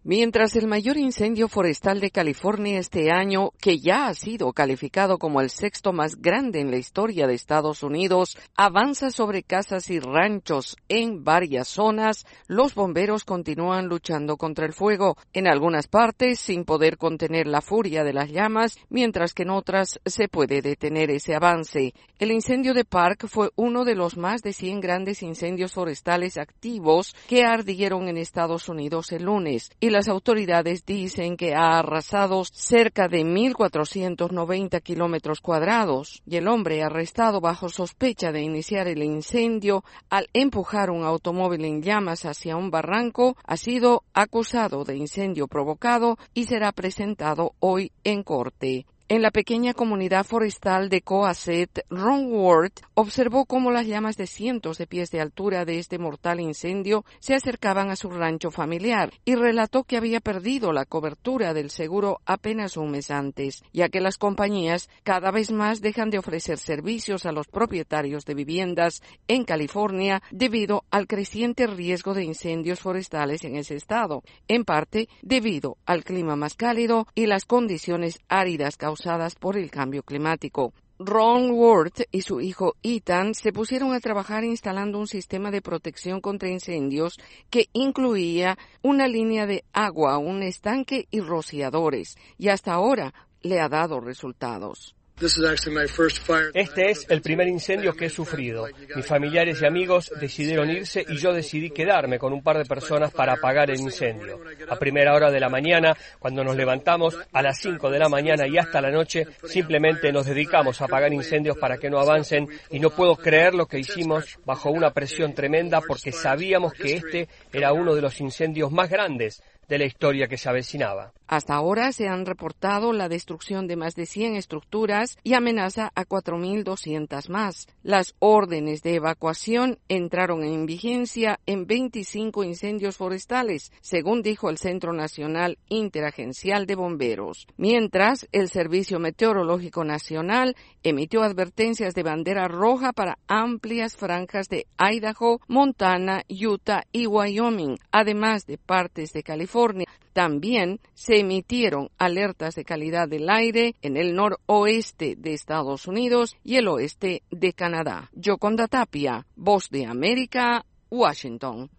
Mientras el mayor incendio forestal de California este año, que ya ha sido calificado como el sexto más grande en la historia de Estados Unidos, avanza sobre casas y ranchos en varias zonas, los bomberos continúan luchando contra el fuego, en algunas partes sin poder contener la furia de las llamas, mientras que en otras se puede detener ese avance. El incendio de Park fue uno de los más de 100 grandes incendios forestales activos que ardieron en Estados Unidos el lunes, y las autoridades dicen que ha arrasado cerca de 1.490 kilómetros cuadrados y el hombre arrestado bajo sospecha de iniciar el incendio al empujar un automóvil en llamas hacia un barranco ha sido acusado de incendio provocado y será presentado hoy en corte. En la pequeña comunidad forestal de Cohasset, Ron Ward observó cómo las llamas de cientos de pies de altura de este mortal incendio se acercaban a su rancho familiar y relató que había perdido la cobertura del seguro apenas un mes antes, ya que las compañías cada vez más dejan de ofrecer servicios a los propietarios de viviendas en California debido al creciente riesgo de incendios forestales en ese estado, en parte debido al clima más cálido y las condiciones áridas causadas por el cambio climático. Ron Ward y su hijo Ethan se pusieron a trabajar instalando un sistema de protección contra incendios que incluía una línea de agua, un estanque y rociadores, y hasta ahora le ha dado resultados. Este es el primer incendio que he sufrido. Mis familiares y amigos decidieron irse y yo decidí quedarme con un par de personas para apagar el incendio. A primera hora de la mañana, cuando nos levantamos, a las 5 de la mañana y hasta la noche, simplemente nos dedicamos a apagar incendios para que no avancen y no puedo creer lo que hicimos bajo una presión tremenda porque sabíamos que este era uno de los incendios más grandes de la historia que se avecinaba. Hasta ahora se han reportado la destrucción de más de 100 estructuras y amenaza a 4.200 más. Las órdenes de evacuación entraron en vigencia en 25 incendios forestales, según dijo el Centro Nacional Interagencial de Bomberos. Mientras, el Servicio Meteorológico Nacional emitió advertencias de bandera roja para amplias franjas de Idaho, Montana, Utah y Wyoming, además de partes de California. También se emitieron alertas de calidad del aire en el noroeste de Estados Unidos y el oeste de Canadá. Yoconda Tapia, Voz de América, Washington.